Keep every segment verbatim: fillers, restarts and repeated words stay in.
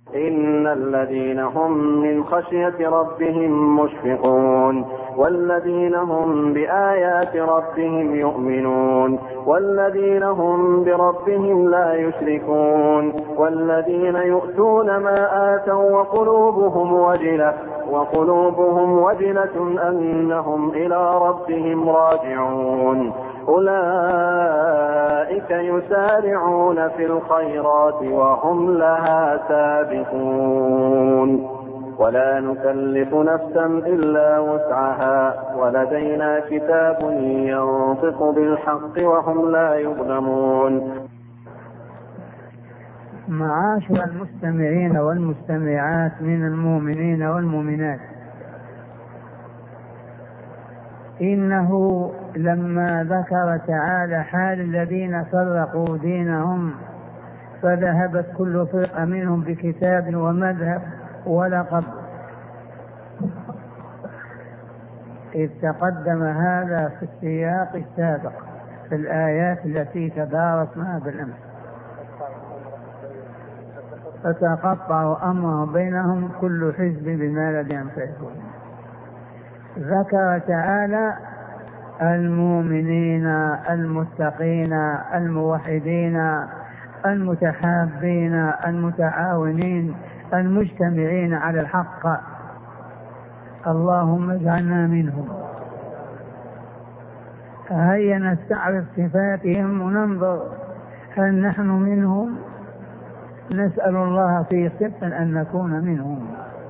إن الذين هم من خشية ربهم مشفقون والذين هم بآيات ربهم يؤمنون والذين هم بربهم لا يشركون والذين يؤتون ما آتوا وقلوبهم وجلة وقلوبهم وجلة أنهم إلى ربهم راجعون أولئك يسارعون في الخيرات وهم لها سابقون ولا نكلف نفسا إلا وسعها ولدينا كتاب ينطق بالحق وهم لا يظلمون. معاشر المستمعين والمستمعات من المؤمنين والمؤمنات، إنه لما ذكر تعالى حال الذين فرقوا دينهم فذهبت كل فرقة منهم بكتاب ومذهب ولقب، إذ تقدم هذا في السياق السابق في الآيات التي تدارسناها بالأمس، فتقطعوا أمرهم بينهم كل حزب بما لديهم فرحون. ذكر تعالى المؤمنين المتقين الموحدين المتحابين المتعاونين المجتمعين على الحق، اللهم اجعلنا منهم. هيا نستعرض صفاتهم وننظر هل نحن منهم، نسأل الله في صدق أن نكون منهم.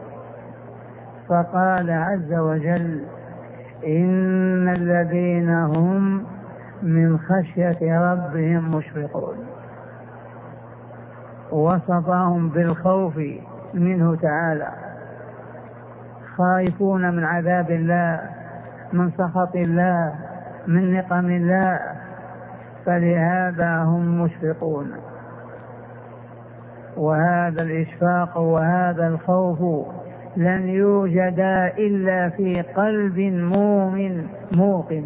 فقال عز وجل إن الذين هم من خشية ربهم مشفقون، وصفهم بالخوف منه تعالى، خائفون من عذاب الله، من سخط الله، من نقم الله، فلهذا هم مشفقون. وهذا الإشفاق وهذا الخوف لن يوجدا إلا في قلب مؤمن موقن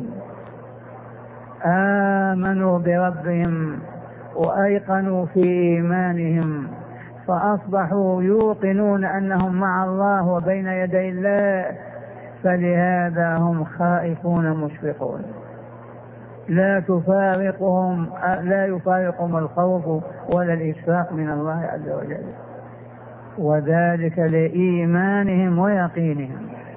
آمنوا بربهم وأيقنوا في إيمانهم فأصبحوا يوقنون أنهم مع الله وبين يدي الله، فلهذا هم خائفون مشفقون. لا تفارقهم لا يفارقهم الخوف ولا الإشفاق من الله عز وجل، وذلك لإيمانهم ويقينهم.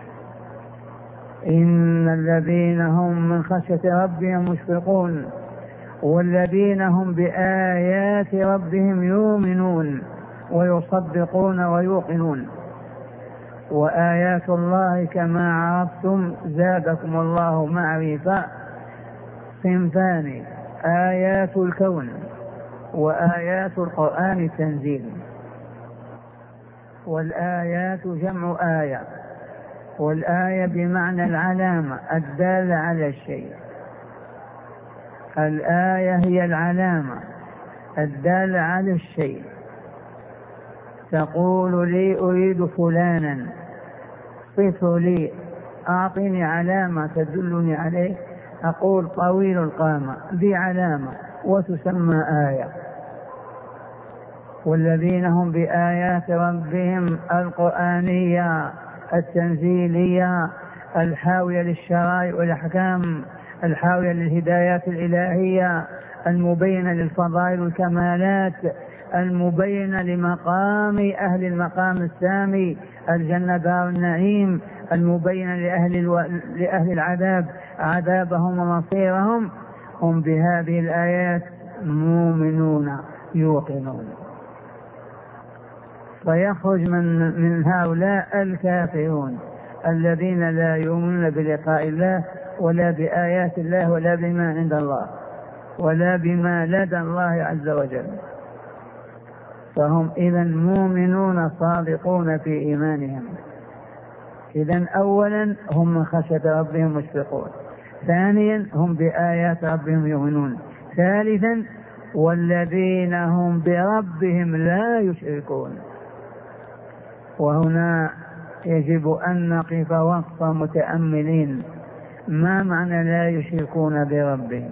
إن الذين هم من خشية ربهم مشفقون والذين هم بآيات ربهم يؤمنون ويصدقون ويوقنون. وآيات الله كما عرفتم زادكم الله معرفة صنفان: آيات الكون وآيات القرآن التنزيل. والآيات جمع آية، والآية بمعنى العلامة الدالة على الشيء. الآية هي العلامة الدالة على الشيء، تقول لي أريد فلانا، صفه لي، أعطني علامة تدلني عليه، أقول طويل القامة، ذي علامة وتسمى آية. والذين هم بآيات ربهم القرآنية التنزيلية الحاوية للشرائع والأحكام الحاوية للهدايات الإلهية المبينة للفضائل والكمالات المبينة لمقام أهل المقام السامي الجنة دار النعيم، المبينة لأهل, الو... لأهل العذاب عذابهم ومصيرهم، هم بهذه الآيات مؤمنون يوقنون. فيخرج من, من هؤلاء الكافرون الذين لا يؤمنون بلقاء الله ولا بآيات الله ولا بما عند الله ولا بما لدى الله عز وجل، فهم إذن مؤمنون صادقون في إيمانهم. إذن أولا هم من خشية ربهم مشفقون، ثانيا هم بآيات ربهم يؤمنون، ثالثا والذين هم بربهم لا يشركون. وهنا يجب أن نقف وقف متأملين، ما معنى لا يشركون بربهم؟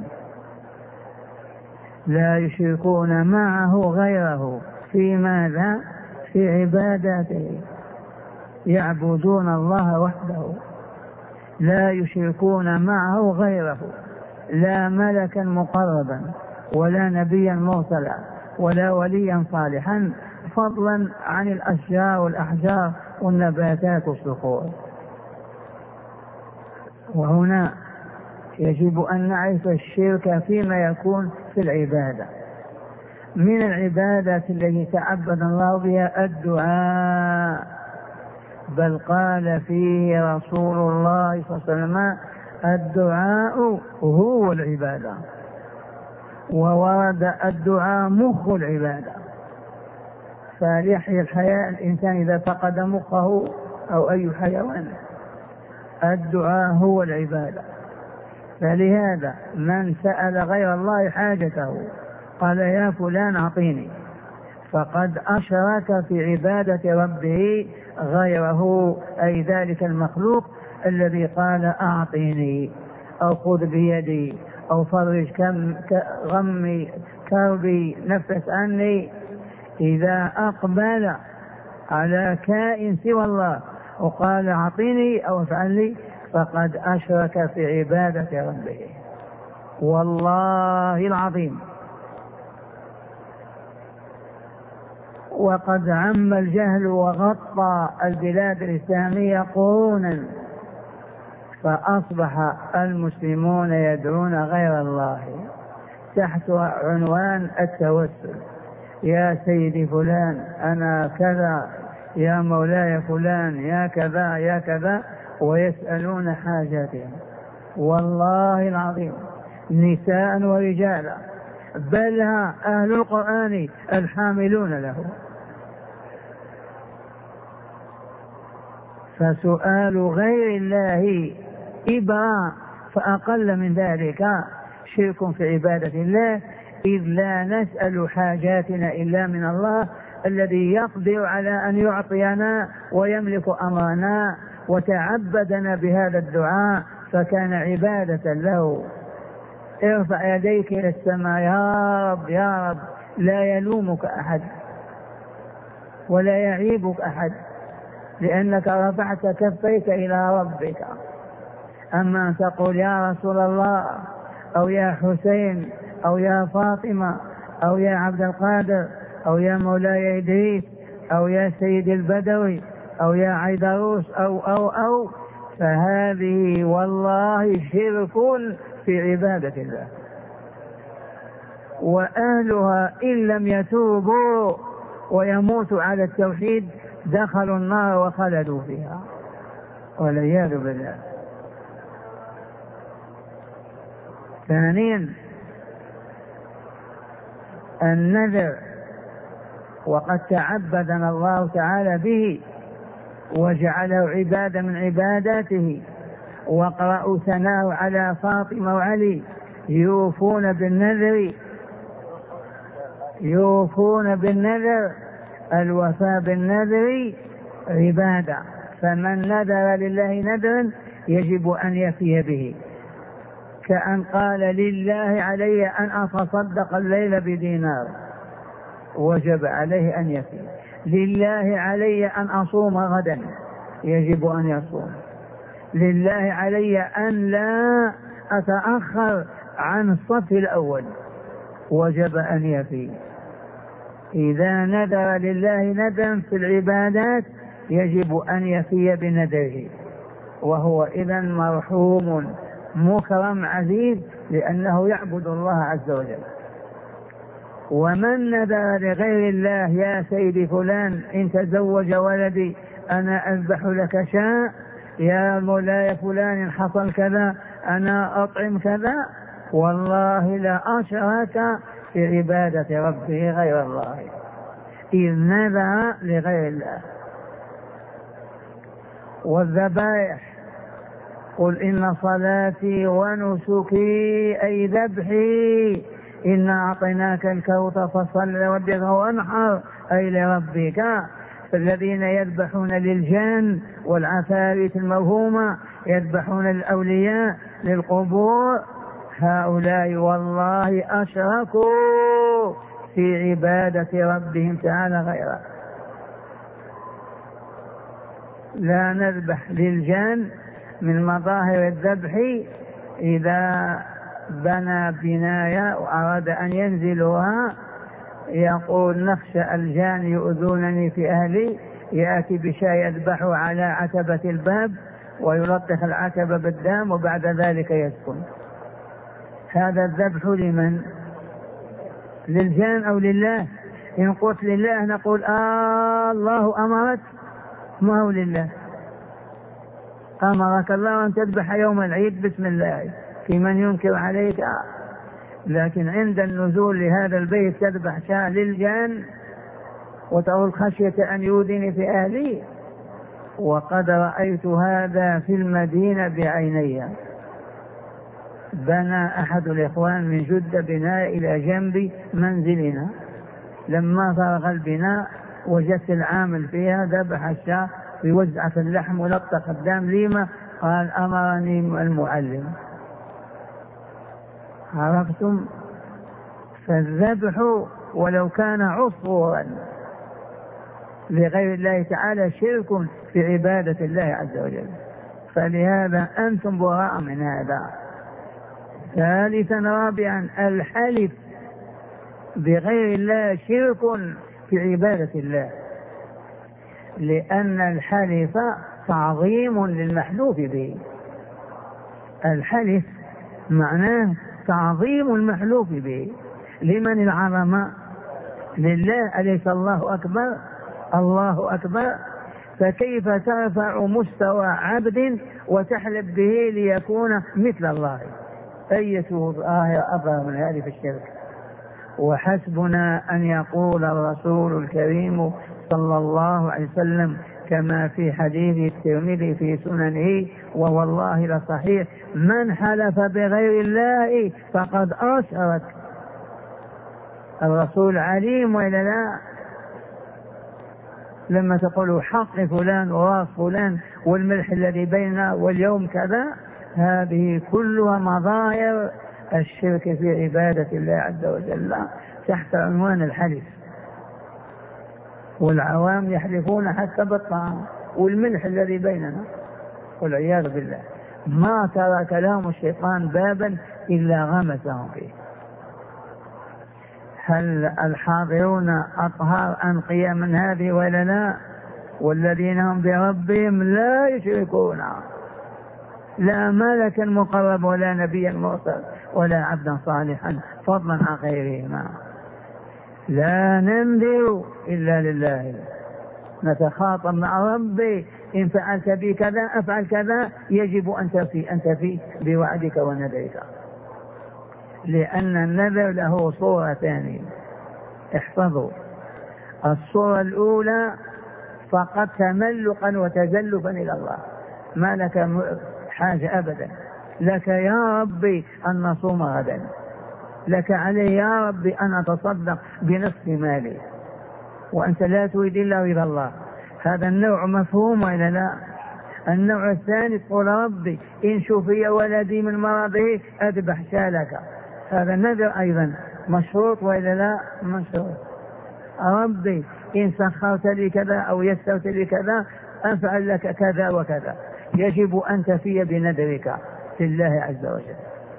لا يشركون معه غيره في ماذا؟ في عباداته، يعبدون الله وحده لا يشركون معه غيره، لا ملكا مقربا ولا نبيا مرسلا ولا وليا صالحا، فضلا عن الأشجار والأحجار والنباتات والصخور. وهنا يجب أن نعرف الشرك فيما يكون في العبادة. من العبادات التي تعبد الله بها الدعاء، بل قال فيه رسول الله صلى الله عليه وسلم الدعاء هو العبادة، وورد الدعاء مخ العبادة. فليحيى الحياة الإنسان إذا فقد مخه أو أي حيوان، الدعاء هو العبادة. فلهذا من سأل غير الله حاجته قال يا فلان أعطيني، فقد أشرك في عبادة ربه غيره، أي ذلك المخلوق الذي قال أعطيني أو خذ بيدي أو فرج كم غمي كربي نفس عني. إذا أقبل على كائن سوى الله وقال أعطيني أو افعل لي فقد أشرك في عبادة ربه، والله العظيم. وقد عم الجهل وغطى البلاد الإسلامية قرونا، فأصبح المسلمون يدعون غير الله تحت عنوان التوسل. يا سيدي فلان أنا كذا، يا مولاي فلان يا كذا يا كذا، ويسألون حاجاتهم. والله العظيم نساء ورجالا، بل أهل القرآن الحاملون له. فسؤال غير الله إباء فأقل من ذلك شرك في عبادة الله، إذ لا نسأل حاجاتنا إلا من الله الذي يقدر على أن يعطينا ويملك أمرنا، وتعبدنا بهذا الدعاء فكان عبادة له. ارفع يديك إلى السماء يا رب يا رب، لا يلومك أحد ولا يعيبك أحد، لأنك رفعت كفيك إلى ربك. أما أن تقول يا رسول الله أو يا حسين أو يا فاطمة أو يا عبد القادر أو يا مولاي إدريس أو يا سيد البدوي أو يا عيدروس أو أو أو فهذه والله شرك في عبادة الله، وأهلها إن لم يتوبوا ويموتوا على التوحيد دخلوا النار وخلدوا فيها والعياذ بالله. ثانيا النذر، وقد تعبدنا الله تعالى به وجعله عبادة من عباداته. واقرأوا ثناء على فاطمة وعلي يوفون بالنذر، يوفون بالنذر، الوفاء بالنذر عبادة. فمن نذر لله نذرا يجب أن يفي به، كأن قال لله علي أن أتصدق الليل بدينار وجب عليه أن يفي، لله علي أن أصوم غدا يجب أن يصوم، لله علي أن لا أتأخر عن الصف الأول وجب أن يفي. إذا نذر لله نذرا في العبادات يجب أن يفي بنذره، وهو إذن مرحوم مكرم عزيز لأنه يعبد الله عز وجل. ومن نذر لغير الله يا سيدي فلان إن تزوج ولدي أنا أذبح لك شاء، يا مولاي فلان إن حصل كذا أنا أطعم كذا، والله لا أشرك في عبادة ربه غير الله، إذ نذر لغير الله. والذبائح، قل إن صلاتي ونسكي أي ذبحي إنا أعطيناك الكوثر فصل لربك وانحر أي لربك. فالذين يذبحون للجان والعفاريت الموهومة، يذبحون للأولياء للقبور، هؤلاء والله أشركوا في عبادة ربهم تعالى غيره. لا نذبح للجان من مظاهر الذبح إذا بنى بناية وأراد أن ينزلها يقول نخشى الجان يؤذونني في أهلي، يأتي بشاي يذبحه على عتبة الباب ويلطخ العتبة بالدم وبعد ذلك يسكن. هذا الذبح لمن؟ للجان أو لله؟ إن قلت لله نقول آه الله أمرك، ما هو لله. أمرك الله أن تذبح يوم العيد بسم الله، في من ينكر عليك؟ آه. لكن عند النزول لهذا البيت تذبح شاة للجان وتقول خشية أن يؤذيني في أهلي. وقد رأيت هذا في المدينة بعيني. بنى أحد الإخوان من جدة بناء إلى جنب منزلنا، لما فرغ البناء وجدت العامل فيها ذبح الشاة ويوزع في اللحم ولطخ الدم. لما؟ قال أمرني المعلم. عرفتم؟ فالذبح ولو كان عصفورا لغير الله تعالى شرك في عبادة الله عز وجل، فلهذا أنتم براء من هذا. ثالثا رابعا الحلف بغير الله شرك في عبادة الله، لأن الحلف تعظيم للمحلوف به. الحلف معناه تعظيم المحلوف به. لمن العظمة؟ لله. أليس الله أكبر؟ الله أكبر. فكيف ترفع مستوى عبد وتحلف به ليكون مثل الله؟ أية آية أبرى من هذه في الشرك. وحسبنا أن يقول الرسول الكريم صلى الله عليه وسلم كما في حديث الترمذي في سننه ووالله لصحيح: من حلف بغير الله فقد أشرك. الرسول عليم وإلا لا؟ لما تقول حق فلان وراس فلان والملح الذي بيننا واليوم كذا، هذه كلها مظاهر الشرك في عبادة الله عز وجل تحت عنوان الحلف. والعوام يحلفون حتى بالطعام والملح الذي بيننا والعياذ بالله. ما ترك لهم الشيطان بابا إلا غمسهم فيه. هل الحاضرون أطهار أنقياء من هذه ولا لا؟ والذين هم بربهم لا يشركون، لا ملكا مقرب ولا نبيا مرسل ولا عبدا صالحا فضلا عن غيرهما. لا ننذر إلا لله، نتخاطب مع ربي: إن فعلت بي كذا أفعل كذا، يجب أن تفي أن تفي بوعدك ونذرك. لأن النذر له صورة ثانية، احفظوا. الصورة الأولى فقط تملقا وتزلفا إلى الله، ما لك حاجة أبدا، لك يا ربي أن نصوم غدا، لك علي يا ربي أن أتصدق بنصف مالي، وأنت لا تريد إلا رضا الله. هذا النوع مفهوم وإلا لا؟ النوع الثاني تقول: ربي إن شفي ولدي من مرضه أذبح شالك. هذا النذر أيضا مشروط وإلا لا؟ مشروط. ربي إن سخرت لي كذا أو يسرت لي كذا أفعل لك كذا وكذا، يجب أن تفي بنذرك لله عز وجل.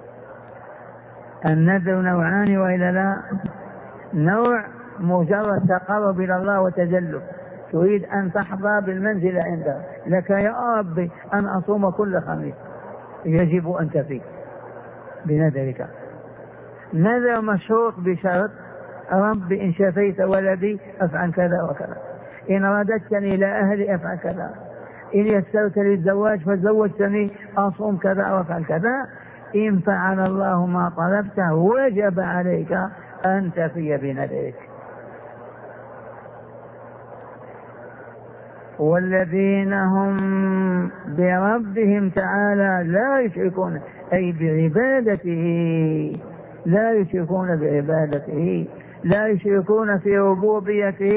النذر نوعان وإلا لا؟ نوع مجرد تقرب إلى الله وتجلب، تريد أن تحظى بالمنزل عنده، لك يا ربي أن أصوم كل خميس، يجب أن تفي بنذرك. نذر مشروط بشرط: ربي إن شفيت ولدي أفعل كذا وكذا، إن رددتني إلى أهلي أفعل كذا، إن يسرت لي الزواج فزوجتني أصوم كذا وأفعل كذا. إن فعل الله ما طلبته وجب عليك أن تفي بنذرك. والذين هم بربهم تعالى لا يشركون، أي بعبادته، لا يشركون بعبادته، لا يشركون في ربوبيته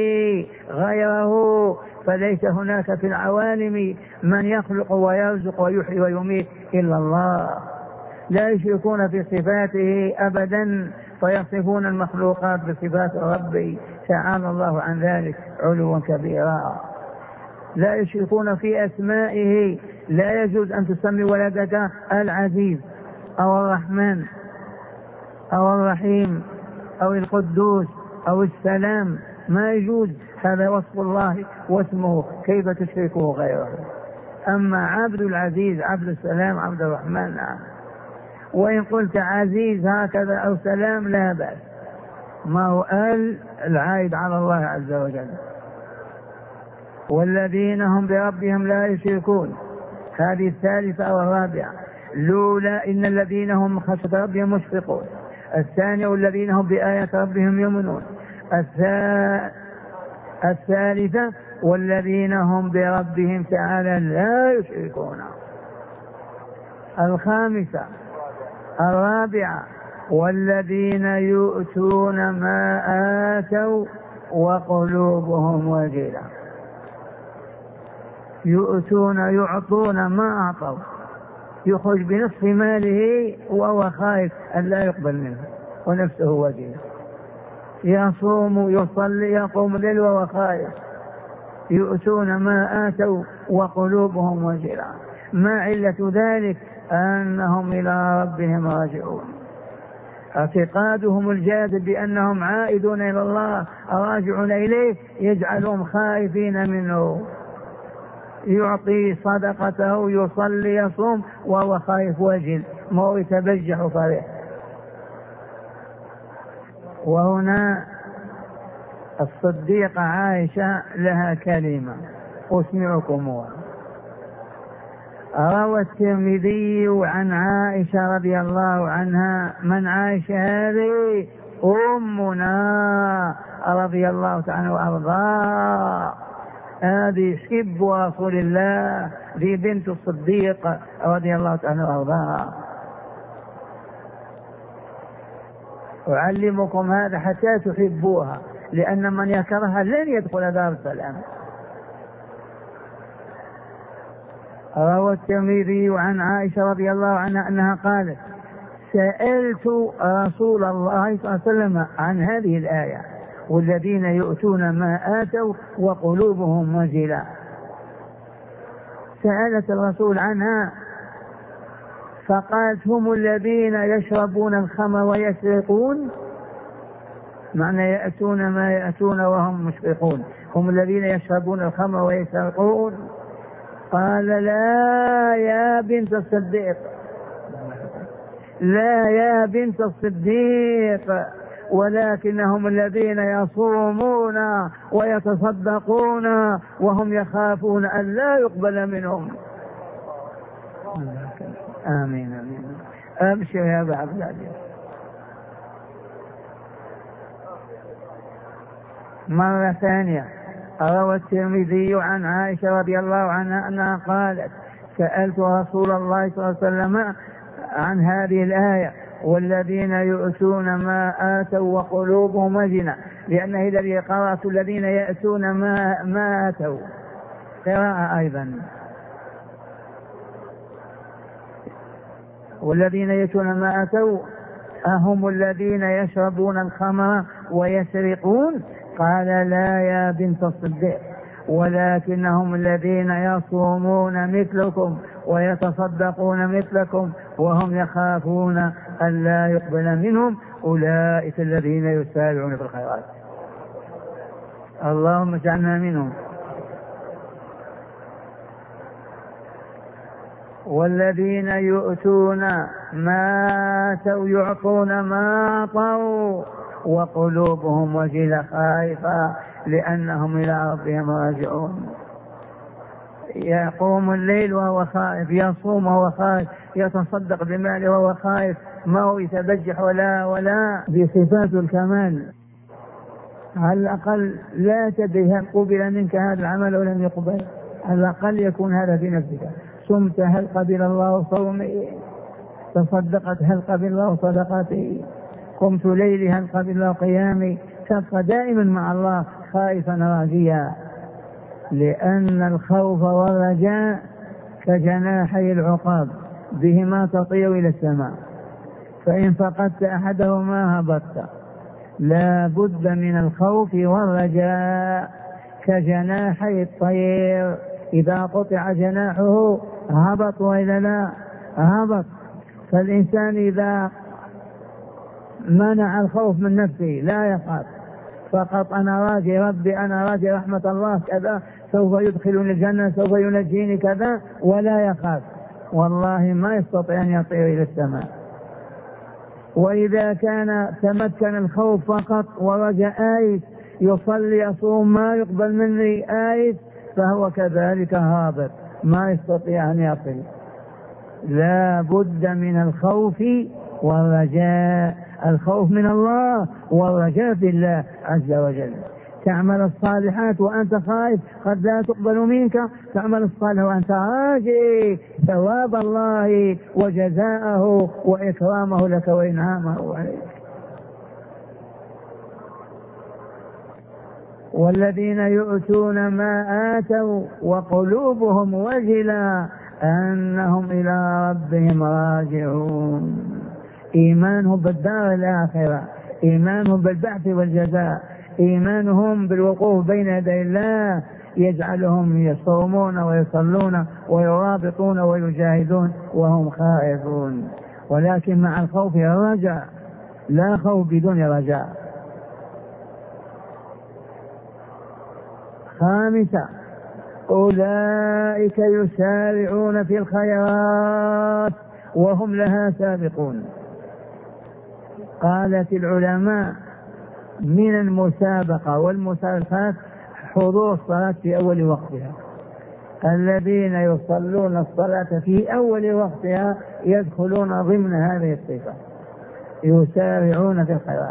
غيره، فليس هناك في العوالم من يخلق ويرزق ويحيي ويميت إلا الله. لا يشركون في صفاته أبدا، فيصفون المخلوقات بصفات ربي تعالى الله عن ذلك علوا كبيرا. لا يشركون في أسمائه. لا يجوز أن تسمي ولدك العزيز أو الرحمن أو الرحيم أو القدوس أو السلام، ما يجوز، هذا وصف الله واسمه، كيف تشركه غيره؟ أما عبد العزيز، عبد السلام، عبد الرحمن، نعم. وإن قلت عزيز هكذا أو سلام لا بأس، ما هو آل العائد على الله عز وجل. والذين هم بربهم لا يشركون، هذه الثالثة أو الرابعة. لولا إن الذين هم خشية ربهم مشفقون. الثانية والذين هم بآيات ربهم يؤمنون. الثالثة والذين هم بربهم تعالى لا يشركون. الخامسة الرابعة والذين يؤتون ما آتوا وقلوبهم وجلة. يؤتون يعطون ما أعطوا، يخرج بنصف ماله وهو خائف أن لا يقبل منه ونفسه وجلة. يصوم يصلي يقوم الليل وهو خائف. يؤتون ما آتوا وقلوبهم وجلة. ما علة ذلك؟ أنهم إلى ربهم راجعون. اعتقادهم الجازم بأنهم عائدون إلى الله راجعون إليه يجعلهم خائفين منه. يعطي صدقته، يصلي، يصوم وهو خائف وجل، ما هو يتبجح فرح. وهنا الصديقة عائشة لها كلمة أسمعكمها. روى الترمذي عن عائشة رضي الله عنها. من عائشة هذه؟ أمنا رضي الله تعالى وأرضاها، هذه حب رسول الله، ذي بنت الصديق رضي الله تعالى وأرضاها. أعلمكم هذا حتى تحبوها، لأن من يكرهها لن يدخل دار السلام. روى الترمذي عن عائشة رضي الله عنها أنها قالت: سألت رسول الله صلى الله عليه وسلم عن هذه الآية: والذين يؤتون ما آتوا وقلوبهم وجلة. سألت الرسول عنها فقالت: هم الذين يشربون الخمر ويسرقون. معنى يأتون ما يأتون وهم مشفقون، هم الذين يشربون الخمر ويسرقون. قال: لا يا بنت الصديق، لا يا بنت الصديق، ولكنهم الذين يصومون ويتصدقون وهم يخافون أن لا يقبل منهم. آمين آمين. أبشر يا أبا عبد العزيز. مرة ثانية روى الترمذي عن عائشة رضي الله عنها أنها قالت: سألت رسول الله صلى الله عليه وسلم عن هذه الآية: والذين يؤتون ما آتوا وقلوبهم وجلة، لأنه الذي قرأت الذين يأتون ما, ما آتوا قراءة أيضا. والذين يأتون ما آتوا أهم الذين يشربون الخمر ويسرقون؟ قال: لا يا بنت الصديق، ولكنهم الذين يصومون مثلكم ويتصدقون مثلكم وهم يخافون أن لا يقبل منهم، أولئك الذين يسارعون في الخيرات. اللهم اجعلنا منهم. والذين يؤتون ما آتوا يعطون ما أعطوا وقلوبهم وجلة خائفة لأنهم إلى ربهم راجعون. يقوم الليل وهو خائف، يصوم وهو خائف، يتصدق بماله وهو خائف، ما هو يتبجح ولا ولا بصفات الكمال. على الأقل لا تدري هل قبل منك هذا العمل أو لم يقبل، على الأقل يكون هذا في نفسك. صمت هل قبل الله صومي؟ تصدقت هل قبل الله صدقتي؟ قمت ليلي هل قبل الله قيامي؟ تبقى دائما مع الله خائفا راجيا، لأن الخوف والرجاء كجناحي العقاب، بهما تطير إلى السماء، فإن فقدت أحدهما هبطت. لا بد من الخوف والرجاء كجناحي الطير، إذا قطع جناحه هبط وإلا لا هبط. فالإنسان إذا منع الخوف من نفسه لا يخاف، فقط أنا راجي ربي، أنا راجي رحمة الله كذا، سوف يدخلني الجنة، سوف ينجيني كذا، ولا يخاف، والله ما يستطيع أن يطير إلى السماء. وإذا كان تمكن الخوف فقط ورجى آيس، يصلي يصوم ما يقبل مني آيس، فهو كذلك هابط ما يستطيع أن يصل. لا بد من الخوف والرجاء، الخوف من الله والرجاء في الله عز وجل. تعمل الصالحات وأنت خائف قد لا تقبل منك، تعمل الصالح وأنت راجي ثواب الله وجزاءه وإكرامه لك وإنعامه عليك. والذين يؤتون ما آتوا وقلوبهم وجلة أنهم إلى ربهم راجعون. إيمانهم بالدار الآخرة، إيمانهم بالبعث والجزاء، إيمانهم بالوقوف بين يدي الله يجعلهم يصومون ويصلون ويرابطون ويجاهدون وهم خائفون. ولكن مع الخوف رجاء، لا خوف بدون رجاء. خامسة، أولئك يسارعون في الخيرات وهم لها سابقون. قالت العلماء من المسابقة والمسابقات حضور الصلاة في أول وقتها. الذين يصلون الصلاة في أول وقتها يدخلون ضمن هذه الصفة، يسارعون في الخيرات.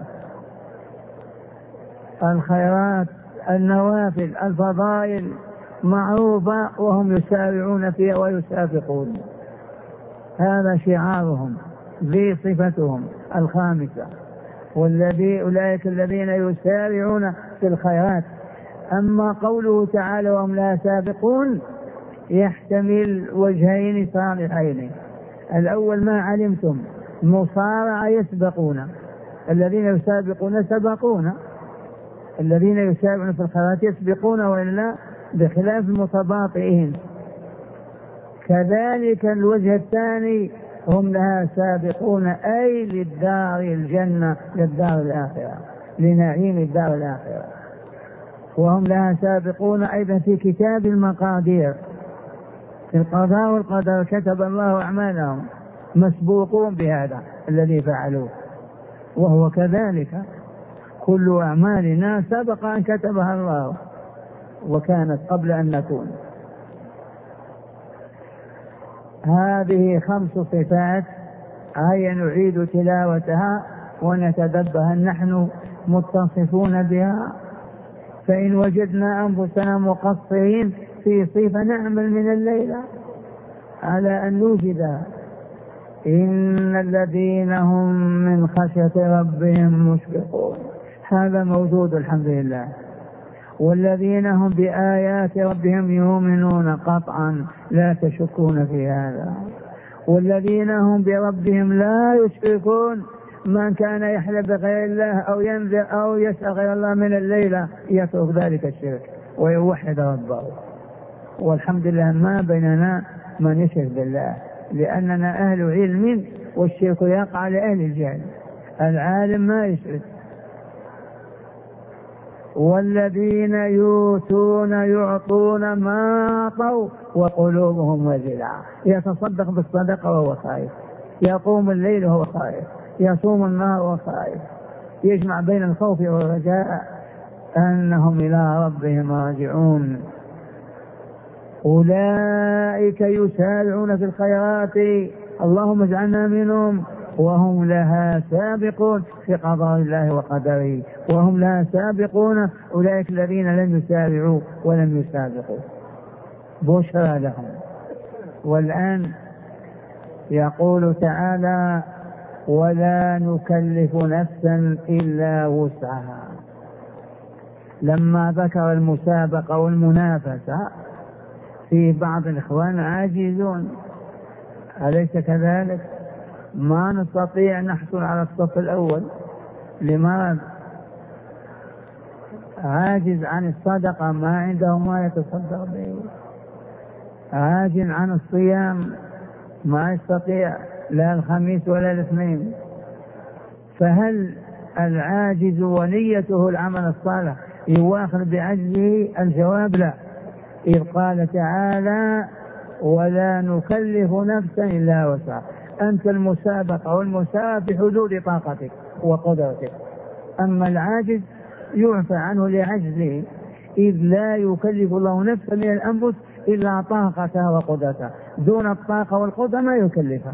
الخيرات النوافل الفضائل معروفة وهم يسارعون فيها ويسابقون، هذا شعارهم، ذي صفتهم الخامسة. والذي أولئك الذين يسارعون في الخيرات. أما قوله تعالى وهم لا سابقون يحتمل وجهين صالحين. الأول ما علمتم مصارعة يسبقون، الذين يسابقون سبقون، الذين يسارعون في الخيرات يسبقون وإلا بخلاف المتباطئين. كذلك الوجه الثاني هم لها سابقون أي للدار الجنة، للدار الآخرة، لنعيم الدار الآخرة. وهم لها سابقون أيضا في كتاب المقادير، في القضاء والقدر كتب الله أعمالهم، مسبوقون بهذا الذي فعلوه. وهو كذلك كل أعمالنا سبق أن كتبها الله وكانت قبل أن نكون. هذه خمس صفات هيا نعيد تلاوتها ونتدبر نحن متصفون بها. فإن وجدنا أنفسنا مقصرين في صفة نعمل من الليلة على أن نوجدها. إن الذين هم من خشية ربهم مشفقون، هذا موجود الحمد لله. والذين هم بآيات ربهم يؤمنون قطعا لا تشكون في هذا. والذين هم بربهم لا يشركون، من كان يحلف بغير الله أو ينذر أو يسأل غير الله من الليلة يترك ذلك الشرك ويوحد ربه. والحمد لله ما بيننا من يشرك بالله، لأننا أهل علم والشرك يقع لأهل الجهل، العالم ما يشرك. والذين يؤتون يعطون ما أعطوا وقلوبهم وجلة، يتصدق بالصدقة وهو خائف، يقوم الليل وهو خائف، يصوم النهار وهو خائف، يجمع بين الخوف والرجاء أنهم إلى ربهم راجعون. أولئك يسارعون في الخيرات اللهم اجعلنا منهم وهم لها سابقون في قضاء الله وقدره، وهم لها سابقون أولئك الذين لم يسارعوا ولم يسابقوا، بشرى لهم. والآن يقول تعالى ولا نكلف نفسا إلا وسعها. لما ذكر المسابقة والمنافسة في بعض الإخوان عاجزون، أليس كذلك؟ ما نستطيع نحصل على الصف الأول، لماذا؟ عاجز عن الصدقة، ما عنده ما يتصدق به، عاجز عن الصيام، ما يستطيع لا الخميس ولا الاثنين. فهل العاجز ونيته العمل الصالح يواخذ بعجزه؟ الجواب لا، إذ قال تعالى ولا نكلف نفسا إلا وسعها. أنت المسابقة والمسابقة بحدود طاقتك وقدرتك، أما العاجز يعفى عنه لعجزه، إذ لا يكلف الله نفسا من الأنفس إلا طاقتها وقدرتها، دون الطاقة والقدرة ما يكلفها.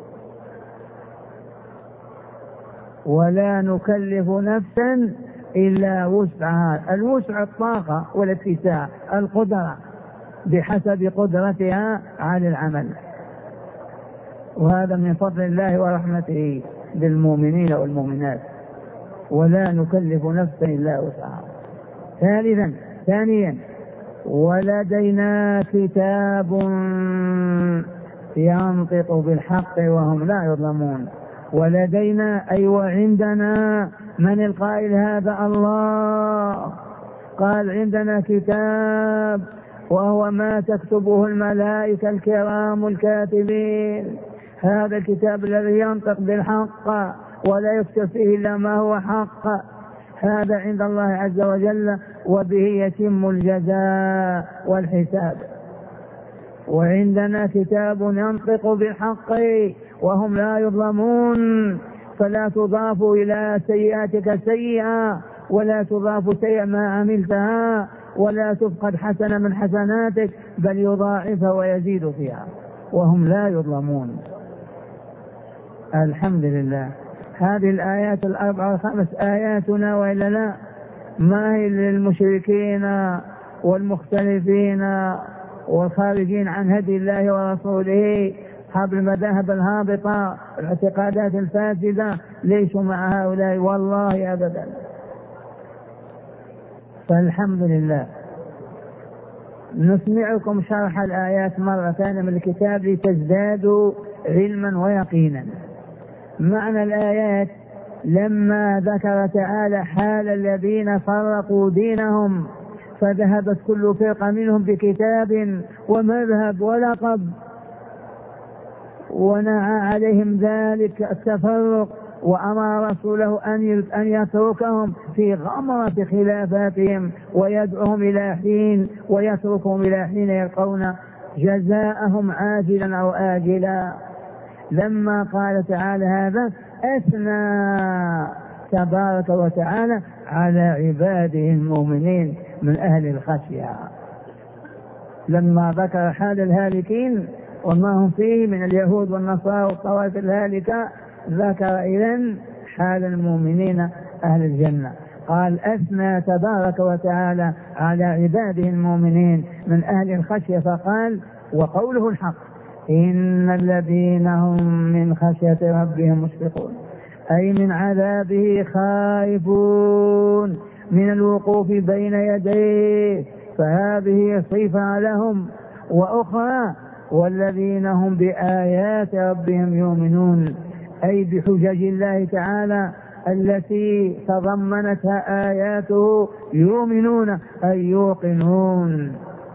ولا نكلف نفسا إلا وسعها، الوسع الطاقة والاتساع، القدرة بحسب قدرتها على العمل، وهذا من فضل الله ورحمته بالمؤمنين والمؤمنات. ولا نكلف نفسا إلا وسعها. ثالثا ثانيا ولدينا كتاب ينطق بالحق وهم لا يظلمون. ولدينا أي وعندنا. من القائل هذا؟ الله قال عندنا كتاب، وهو ما تكتبه الملائكة الكرام الكاتبين. هذا الكتاب الذي ينطق بالحق ولا يكتب فيه إلا ما هو حق، هذا عند الله عز وجل، وبه يتم الجزاء والحساب. وعندنا كتاب ينطق بالحق وهم لا يظلمون، فلا تضاف إلى سيئاتك سيئة، ولا تضاف سيئة ما عملتها، ولا تفقد حسنة من حسناتك، بل يضاعفها ويزيد فيها وهم لا يظلمون. الحمد لله. هذه الآيات الأربع والخمس آياتنا وإلا لا؟ ما هي للمشركين والمختلفين والخارجين عن هدي الله ورسوله، أصحاب المذاهب الهابطة الاعتقادات الفاسدة، ليسوا مع هؤلاء والله أبدا. فالحمد لله. نسمعكم شرح الآيات مرة ثانية من الكتاب لتزدادوا علما ويقينا. معنى الآيات: لما ذكر تعالى حال الذين فرقوا دينهم فذهبت كل فرقة منهم بكتاب ومذهب ولقب، ونعى عليهم ذلك التفرق، وأمر رسوله أن يتركهم في غمرة خلافاتهم ويدعوهم إلى حين ويتركهم إلى حين يلقون جزاءهم عاجلا أو آجلا. لما قال تعالى هذا أثنى تبارك وتعالى على عباده المؤمنين من أهل الخشية. لما ذكر حال الهالكين وما هم فيه من اليهود والنصارى والطوائف الهالكة، ذكر إذن حال المؤمنين أهل الجنة. قال أثنى تبارك وتعالى على عباده المؤمنين من أهل الخشية، فقال وقوله الحق: إن الذين هم من خشية ربهم مشفقون، أي من عذابه خائفون من الوقوف بين يديه، فهذه صفة لهم. وأخرى: والذين هم بآيات ربهم يؤمنون، أي بحجج الله تعالى التي تضمنتها آياته يؤمنون أي يوقنون.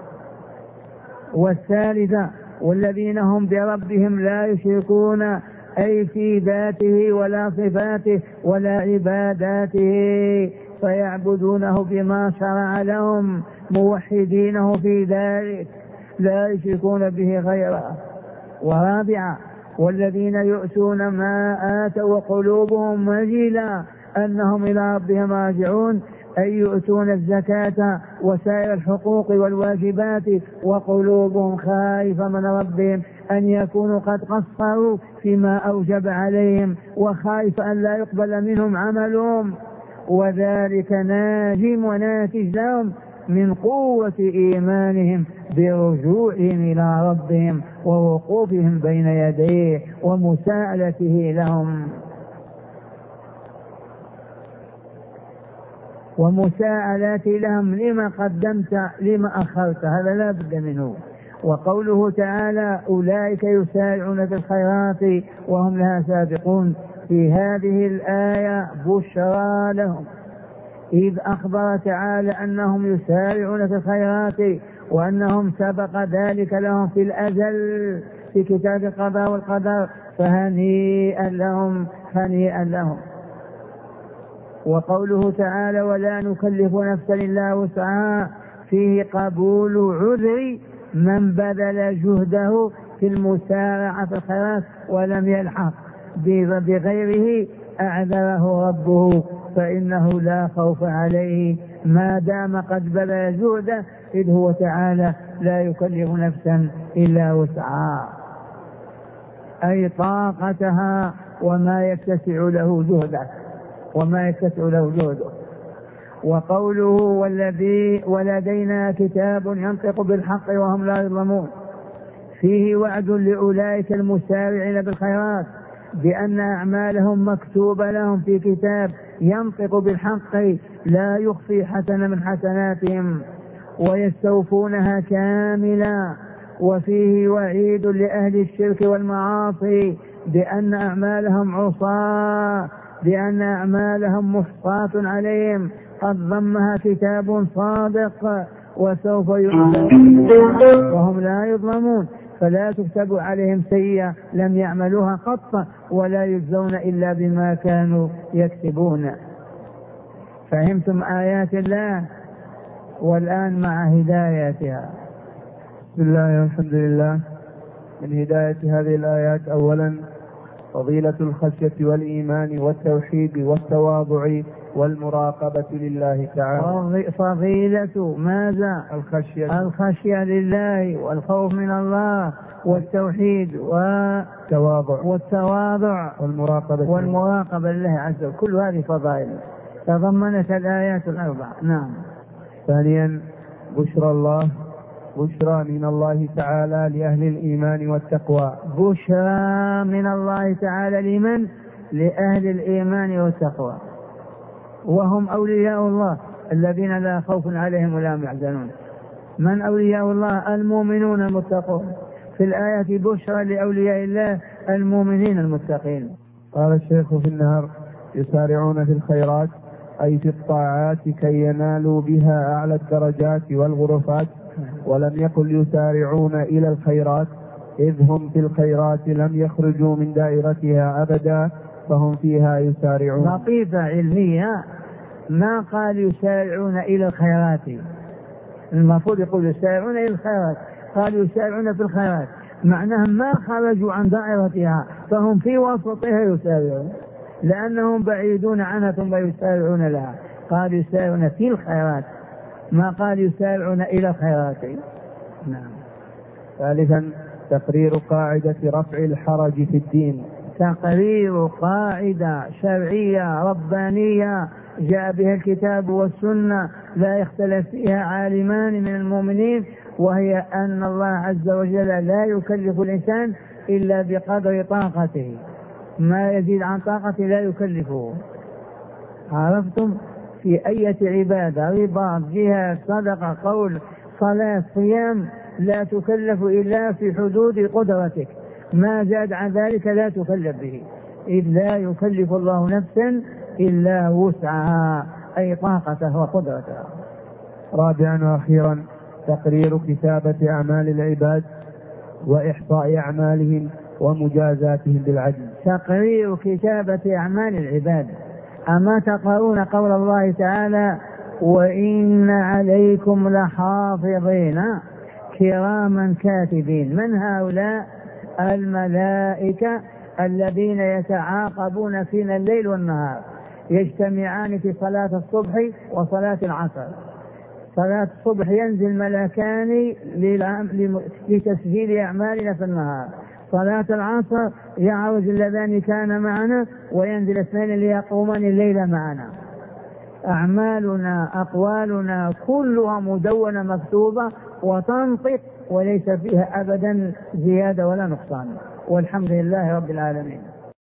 والثالثة: والذين هم بربهم لا يشركون، أي في ذاته ولا صفاته ولا عباداته، فيعبدونه بما شرع لهم موحدينه في ذلك لا يشركون به غيره. ورابعا: والذين يؤتون ما آتوا وقلوبهم وجلة أنهم إلى ربهم راجعون، أي يؤتون الزكاة وسائر الحقوق والواجبات وقلوبهم خائفة من ربهم أن يكونوا قد قصروا فيما أوجب عليهم، وخائف أن لا يقبل منهم عملهم، وذلك ناجم وناتج لهم من قوة إيمانهم برجوعهم إلى ربهم ووقوفهم بين يديه ومساءلته لهم ومساءلته لهم لما قدمت لما أخرت، هذا لا بد منه. وقوله تعالى: أولئك يسارعون في الخيرات وهم لها سابقون، في هذه الآية بشرى لهم إذ أخبر تعالى أنهم يسارعون في الخيرات وأنهم سبق ذلك لهم في الأزل في كتاب القضاء والقدر، فهنيئا لهم هنيئا لهم. وقوله تعالى ولا نكلف نفسا إلا وسعها فيه قبول عذر من بذل جهده في المسارعة في الخيرات ولم يلحق بغيره أعذره ربه فإنه لا خوف عليه ما دام قد بذل جهده، إذ هو تعالى لا يكلف نفسا إلا وسعها أي طاقتها وما يتسع له جهده وما يتسع له جهده. وقوله والذي ولدينا كتاب ينطق بالحق وهم لا يظلمون فيه وعد لأولئك المسارعين بالخيرات بأن أعمالهم مكتوبة لهم في كتاب ينطق بالحق لا يخفي حسنة من حسناتهم ويستوفونها كاملا. وفيه وعيد لأهل الشرك والمعاصي بأن أعمالهم عصاة بأن أعمالهم محصاة عليهم قد ضمها كتاب صادق وسوف يحاسبون وهم لا يظلمون، فلا تكتب عليهم سيئة لم يعملوها قط ولا يجزون إلا بما كانوا يكسبون. فهمتم آيات الله؟ والآن مع هدايتها. بسم الله والحمد لله. من هداية هذه الآيات أولا فضيلة الخشية والإيمان والتوحيد والتواضع والمراقبة لله تعالى. فضيلة ماذا؟ الخشية الخشية لله والخوف من الله والتوحيد والتواضع والتواضع والمراقبة والمراقبة لله عز وجل، كل هذه فضائل تضمنت الآيات الأربع. نعم. ثانيا بشرى الله بشرى من الله تعالى لأهل الإيمان والتقوى. بشرى من الله تعالى لمن؟ لأهل الإيمان والتقوى، وهم أولياء الله الذين لا خوف عليهم ولا هم يحزنون. من أولياء الله؟ المؤمنون المتقون. في الآية بشرى لأولياء الله المؤمنين المتقين. قال الشيخ في النهر يسارعون في الخيرات أي في الطاعات كي ينالوا بها أعلى الدرجات والغرفات، ولم يقل يسارعون إلى الخيرات إذ هم في الخيرات لم يخرجوا من دائرتها أبدا فهم فيها يسارعون. لطيفة علمية، ما قال يسارعون إلى الخيرات، المفروض يقول يسارعون إلى الخيرات، قال يسارعون في الخيرات، معناها ما خرجوا عن دائرتها فهم في وسطها يسارعون لأنهم بعيدون عنها ثم يسارعون لها. قال يسارعون في الخيرات ما قال يسارعون إلى الخيرات. نعم. ثالثا تقرير قاعدة رفع الحرج في الدين. تقرير قاعدة شرعية ربانية جاء بها الكتاب والسنة لا يختلف فيها عالمان من المؤمنين، وهي أن الله عز وجل لا يكلف الإنسان إلا بقدر طاقته، ما يزيد عن طاقته لا يكلفه. عرفتم؟ في أي عبادة رباط جهاد صدقة قول صلاة صيام لا تكلف إلا في حدود قدرتك، ما زاد عن ذلك لا تكلف به، إذ لا يكلف الله نفسا إلا وسعها أي طاقته وقدرتها. رابعا وأخيرا تقرير كتابة أعمال العباد وإحصاء أعمالهم ومجازاتهم بالعدل. تقرير كتابة أعمال العباد. أما تقرؤون قول الله تعالى وإن عليكم لحافظين كراما كاتبين؟ من هؤلاء؟ الملائكة الذين يتعاقبون فينا الليل والنهار، يجتمعان في صلاة الصبح وصلاة العصر. صلاة الصبح ينزل ملكان لتسجيل أعمالنا في النهار، صلاة العصر يعرج اللذان كان معنا وينزل اثنين ليقومان الليل معنا. أعمالنا أقوالنا كلها مدونة مكتوبة وتنطق وليس فيها أبدا زيادة ولا نقصان، والحمد لله رب العالمين.